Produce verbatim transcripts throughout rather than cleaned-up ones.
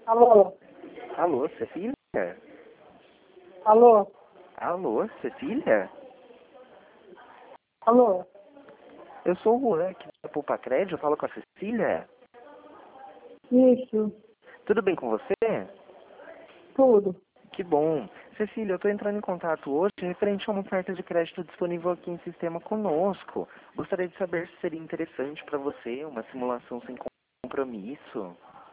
Alô? Alô, Cecília? Alô? Alô, Cecília? Alô? Eu sou o Juan aqui da Poupa Crédito, eu falo com a Cecília. Isso, Tudo bem com você? tudo. Que bom. Cecília, eu estou entrando em contato hoje referente a uma oferta de crédito disponível aqui em sistema conosco. Gostaria de saber se seria interessante para você uma simulação sem compromisso.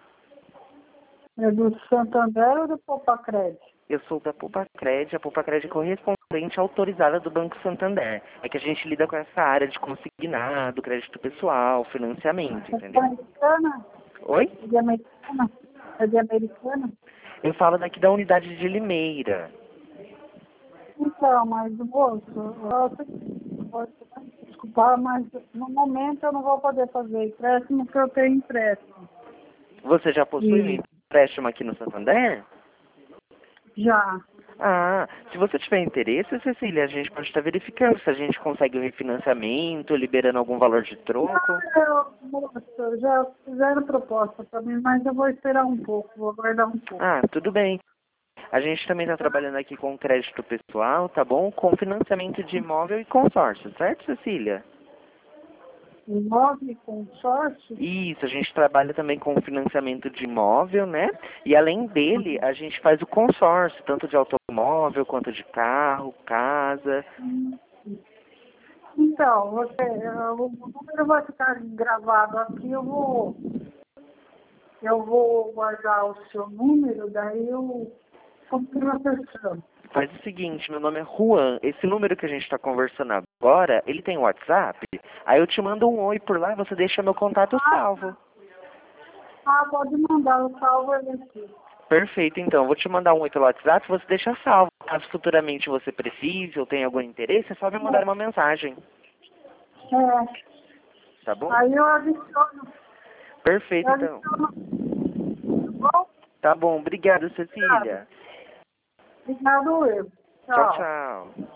É do Santander ou do Poupa Crédito? Eu sou da Poupa Crédito, a Poupa Crédito é correspondente autorizada do Banco Santander. É que a gente lida com essa área de consignado, crédito pessoal, financiamento, É de entendeu? americana? Oi? É de americana? É de americana? Eu falo daqui da unidade de Limeira. Então, mas moço, eu posso desculpar, mas no momento eu não vou poder fazer empréstimo porque eu tenho empréstimo. Você já possui um E empréstimo aqui no Santander? já. Ah, se você tiver interesse, Cecília, a gente pode estar verificando se a gente consegue um refinanciamento, liberando algum valor de troco. Já, eu, moço, já fizeram proposta para mim, mas eu vou esperar um pouco, vou aguardar um pouco. Ah, tudo bem. A gente também está trabalhando aqui com crédito pessoal, tá bom? Com financiamento de imóvel e consórcio, certo, Cecília? Imóvel e consórcio? Isso, a gente trabalha também com financiamento de imóvel, né? E além dele, a gente faz o consórcio, tanto de automóvel quanto de carro, casa. Então, você, eh, o número vai ficar gravado aqui, eu vou, eu vou guardar o seu número, daí eu continuo acessando. Faz o seguinte, meu nome é Juan. Esse número que a gente está conversando agora, ele tem WhatsApp? Aí eu te mando um oi por lá e você deixa meu contato salvo. Ah, pode mandar, eu salvo ele aqui. Perfeito, então. Vou te mandar um oi pelo WhatsApp, você deixa salvo. Caso futuramente você precise ou tenha algum interesse, é só me mandar uma mensagem. É, Tá bom? aí eu adiciono, Perfeito, eu então. adiciono, tá bom? Tá bom, obrigado, Obrigado. Cecília. Obrigado eu. Tchau, Tchau. tchau.